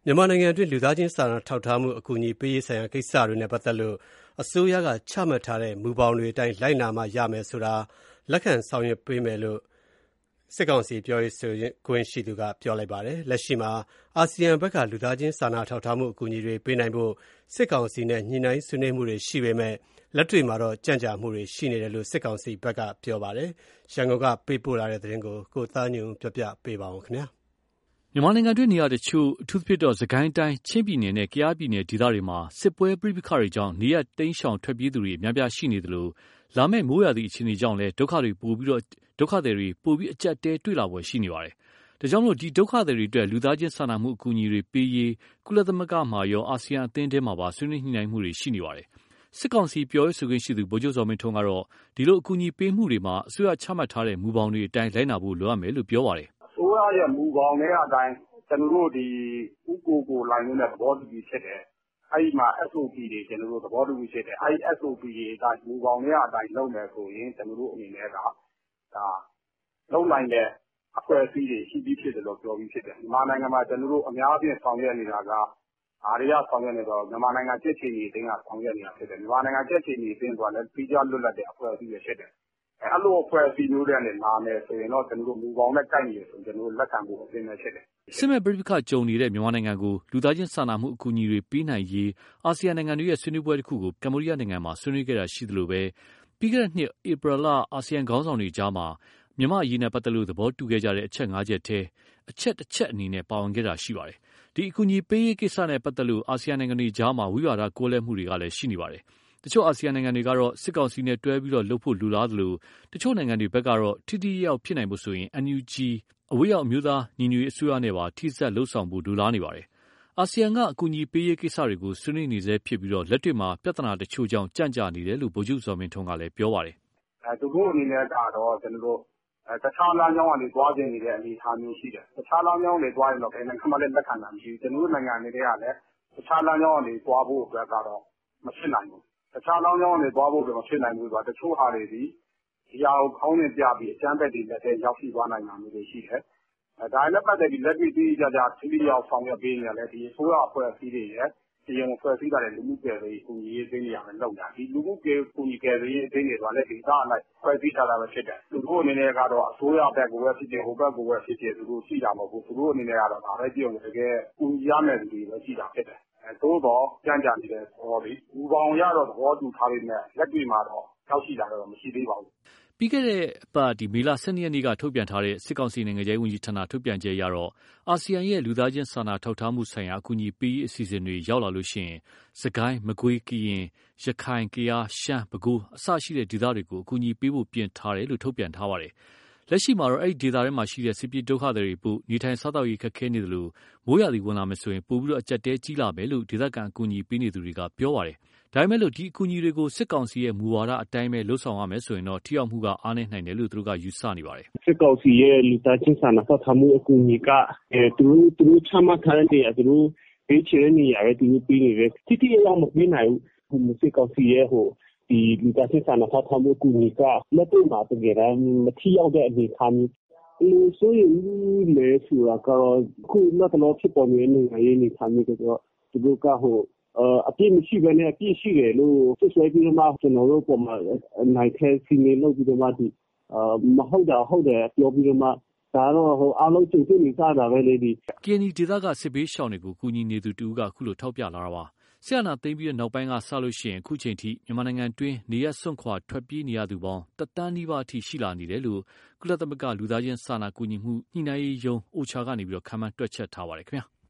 မြန်မာနိုင်ငံအတွင်းလူသားချင်းစာနာထောက်ထားမှုအကူအညီပေးရေးဆိုင်ရာကိစ္စတွေနဲ့ပတ်သက်လို့အစိုးရကချမှတ်ထားတဲ့မူဘောင်တွေအတိုင်းလိုက်နာမှရမယ်ဆိုတာလက်ခံဆောင်ရွက်ပေးမယ်လို့စစ်ကောင်စီပြောရေးဆိုခွင့်ရှိသူကပြောလိုက်ပါတယ်။လက်ရှိမှာအာဆီယံဘက်ကလူသားချင်းစာနာထောက်ထားမှုအကူအညီတွေပေးနိုင်ဖို့စစ်ကောင်စီနဲ့ညှိနှိုင်းဆွေးနွေးမှုတွေရှိပေမဲ့လက်တွေ့မှာတော့ကြန့်ကြာမှုတွေရှိနေတယ်လို့စစ်ကောင်စီဘက်ကပြောပါတယ်။ရန်ကုန်ကပေးပို့လာတဲ့သတင်းကိုကိုသားညွန့်ပြောပြပေးပါဦးခင်ဗျာ။မြန်မာနိုင်ငံတွင်းနေရာတချို့အထူးသဖြင့်စကိုင်းတိုင်းချင်းပြည်နယ်နဲ့ကယားပြည်နယ်ဒေသတွေမှာစစ်ပွဲပြိပခါတွေကြောင့်နေရတိမ်းရှောင်ထွက်ပြေးသူတွေအများပြားရှိနေသလိုလာမယ့်မိုးရာသီအခြေအနေကြောင့်လည်းဒုက္ခသည်တွေပိုပြီးအကြက်တဲတွေ့လာပွဲရှိနေပါတယ်။ဒါကြောင့်ဒီဒုက္ခသည်တွေအတွက်လူသားချင်းစာနာမှုအကူအညီတွေပေးရေးကုလသမဂ္ဂမှာရောအာဆီယံအသင်းထဲမှာပါဆွေးနွေးညှိနှိုင်းမှုတွေရှိနေပါတယ်။စစ်ကောင်စီပြောရေးဆိုခွင့်ရှိသူဗိုလ်ချုပ်ဇော်မင်းထွန်းကတော့ဒီလိုအကူအညီပေးမှုတွေမှာအစိုးရချမှတ်ထားတဲ့မူဘောင်တွေအတိုင်းလိုက်နာဖို့လိုအပ်မယ်လို့ပြောပါတယ်။အစိုးရရဲ့မူဘောင်တွေအတိုင်းကျွန်တော်တို့ဒီဥကိုလိုင်းနဲ့သဘောတူပြီးဖြစ်တယ်။အဲဒီမှာ SOP တွေကျွန်တော်တို့သဘောတူပြီးဖြစ်တယ်။အဲဒီ SOP တွေအတိုင်းမူဘောင်တွေအတိုင်းလုပ်မယ်ဆိုရင်ကျွန်တော်တို့အနေနဲ့ကဒါလုံးနိုင်တဲ့အဖွဲ့အစည်းတွေရှိပြီးဖြစ်တယ်လို့ပြောပြီးဖြစ်တယ်။မြန်မာနိုင်ငံမှာကျွန်တော်တို့အများအပြားဆောင်ရွက်နေတာကအားရဆောင်ရွက်နေတော့မြန်မာနိုင်ငံကြက်ချီနေတင်းကဆောင်ရွက်နေတာဖြစ်တယ်။မြန်မာနိုင်ငံကြက်ချီနေတင်းဆိုတာလည်းပြီးကြလွတ်လပ်တဲ့အဖွဲ့အစည်းတွေဖြစ်တယ်။အဲ့လိုအဖွဲ့အစည်းမျိုးတွေနဲ့လာမယ်ဆိုရင်တော့ကျွန်တော်တို့မူပေါင်းနဲ့ကိုက်နေဆိုကျွန်တော်တို့လက်ခံဖို့အသင့်ပဲဖြစ်တယ်။စစ်မဲ့ပြိပခကြုံနေတဲ့မြန်မာနိုင်ငံကိုလူသားချင်းစာနာမှုအကူအညီတွေပေးနိုင်ရေးအာဆီယံနိုင်ငံတွေရဲ့ဆွေးနွေးပွဲတစ်ခုကိုကမ္ဘောဒီးယားနိုင်ငံမှာဆွေးနွေးခဲ့တာရှိသလိုပဲပြီးခဲ့တဲ့နှစ်ဧပြီလအာဆီယံခေါင်းဆောင်တွေကြားမှာမြန်မာအရေးနဲ့ပတ်သက်လို့သဘောတူခဲ့ကြတဲ့အချက် ၅ ချက်ထဲအချက်တစ်ချက်အနေနဲ့ပါဝင်ခဲ့တာရှိပါတယ်။ဒီအကူအညီပေးရေးကိစ္စနဲ့ပတ်သက်လို့အာဆီယံနိုင်ငံတွေကြားမှာဝိဝါဒကွဲလွဲမှုတွေကလည်းရှိနေပါတယ်။တချို့အာဆီယံနိုင်ငံတွေကတော့စစ်ကောင်စီနဲ့တွဲပြီးလုပ်ဖို့လူလားသလိုတချို့နိုင်ငံတွေဘက်ကတော့ထိထိရောက်ဖြစ်နိုင်ဖို့ဆိုရင် NUG အဝေးရောက်အမျိုးသားညီညွတ်ရေးအစိုးရနဲ့ပါထိစပ်လှုပ်ဆောင်ဖို့လူလားနေပါတယ်။အာဆီယံကအကူအညီပေးရေးကိစ္စတွေကိုဆွေးနွေးနေဆဲဖြစ်ပြီးလက်တွေ့မှာပြဿနာတချို့ကြောင့်ကြန့်ကြာနေတယ်လို့ဗိုလ်ချုပ်ဇော်မင်းထွန်းကလည်းပြောပါတယ်။သူတို့အနေနဲ့ကတော့ကျွန်တော်တို့တခြားလမ်းကြောင်းကနေသွားခြင်းနေတဲ့အနေအထားမျိုးရှိတယ်။တခြားလမ်းကြောင်းတွေသွားရင်တော့ဘယ်နိုင်ငံမှလည်းလက်ခံတာမရှိဘူး။ကျွန်တော်တို့နိုင်ငံတွေကလည်းတခြားလမ်းကြောင်းကနေသွားဖို့အတွက်ကတော့မဖြစ်နိုင်ဘူး။တခြားလမ်းကြောင်းကနေသွားဖို့အတွက်မဖြစ်နိုင်ဘူးဆိုတာတချို့ဟာတွေဒီအရာကိုခေါင်းနဲ့ပြပြီးအကျမ်းဘက်တွေလက်ထဲရောက်ရှိသွားနိုင်တာမျိုးတွေရှိတယ်။ဒါနဲ့ပတ်သက်ပြီးလက်တွေ့သိကြကြထိထိရောက်ဆောင်ရွက်ပေးနေတယ်ဒီအစိုးရအဖွဲ့အစည်းတွေရဲ့တရားဝင်ဖွဲ့စည်းထားတဲ့လူမှုကယ်ဆယ်ရေးကူညီရေးအသင်းတွေရမယ်လုပ်တာဒီလူမှုကူညီကယ်ဆယ်ရေးအသင်းတွေကလည်းဒေသအလိုက်ဖွဲ့စည်းထားတာပဲဖြစ်တယ်သူတို့အနေနဲ့ကတော့အစိုးရဘက်ကိုပဲဖြစ်ဖြစ်ဟိုဘက်ကိုပဲဖြစ်ဖြစ်သူတို့ရှိတာမဟုတ်ဘူးသူတို့အနေနဲ့ကတော့ဒါပဲကြည့်အောင်တကယ်ကူညီရမယ်သူတွေပဲရှိတာဖြစ်တယ်သို့တော့ကြံ့ကြာနေတဲ့သဘောတွေဘူပေါင်းရတော့သဘောတူထားပေမဲ့လက်တွေ့မှာတော့ရောက်ရှိတာတော့မရှိသေးပါဘူးပြီးခဲ့တဲ့အပတ်မေလ 12 ရက်နေ့ကထုတ်ပြန်ထားတဲ့စစ်ကောင်စီနိုင်ငံခြားရေးဝန်ကြီးဌာနထုတ်ပြန်ချက်အရတော့အာဆီယံရဲ့လူသားချင်းစာနာထောက်ထားမှုဆိုင်ရာအကူအညီပေးရေးအစီအစဉ်တွေရောက်လာလို့ရှိရင်စကိုင်းမကွေးကရင်ရခိုင်ကယားရှမ်းပဲခူးအစရှိတဲ့ဒေသတွေကိုအကူအညီပေးဖို့ပြင်ထားတယ်လို့ထုတ်ပြန်ထားပါတယ်။လက်ရှိမှာတော့အဲ့ဒီဒေသထဲမှာရှိတဲ့စစ်ပြေးဒုက္ခသည်တွေပို့နေထိုင်စားသောက်ရေးခက်ခဲနေတယ်လို့မိုးရာသီဝင်လာမယ်ဆိုရင်ပို့ပြီးအကြက်တဲကြီးလာမယ်လို့ဒေသခံအကူအညီပေးနေသူတွေကပြောပါတယ်။ဒါပေမဲ့ဒီအကူအညီတွေကိုစစ်ကောင်စီရဲ့မူဝါဒအတိုင်းပဲလှုပ်ဆောင်ရမယ်ဆိုရင်တော့ထိရောက်မှုကအားနည်းနိုင်တယ်လို့သူတို့ကယူဆနေပါတယ်။စစ်ကောင်စီရဲ့လူသားချင်းစာနာထောက်ထားမှုအကူအညီကသူတို့ချမှတ်ထားတဲ့နေရာသူတို့ပေးချင်တဲ့နေရာပဲသူတို့ပေးနေတယ်။တိရောက်မပေးနိုင်ဘူးစစ်ကောင်စီရဲ့ဒီလူသားချင်းစာနာထောက်ထားမှုအကူအညီကလက်တွေ့မှာတကယ်တမ်းမထိရောက်တဲ့အနေအထားမျိုးလူဆိုရင်လေဆိုတာကတော့ခုနောက်တော့ဖြစ်ပေါ်နေတဲ့နိုင်ငံရေးအနေအထားမျိုးတော့သူတို့ကအပြည့်မရှိဘဲနဲ့အပြည့်ရှိတယ်လို့ဆွေးပြီးတော့မှကျွန်တော်တို့ပုံမှာနိုင်တဲ့စီမံလုပ်ပြီးတော့မှဒီမဟုတ်တာဟုတ်တယ်ပြောပြီးတော့မှဒါတော့အားလုံးကြိုတင်နေကြတာပဲလေဒီ KNYဒေသကစစ်ဘေးရှောင်တွေကိုကူညီနေသူတူကခုလိုထောက်ပြလာတာပါဆရာနာသိမ်းပြီးနောက်ပိုင်းကစလို့ရှိရင်အခုချိန်ထိမြန်မာနိုင်ငံတွင်းနေရစွန့်ခွာထွက်ပြေးနေရသူပေါင်း1 သန်းနီးပါးအထိရှိလာနေတယ်လို့ကုလသမဂ္ဂလူသားချင်းစာနာကူညီမှုညှိနှိုင်းရေးယုံ OCHA ကနေခန့်မှန်းတွက်ချက်ထားပါတယ်ခင်ဗျာ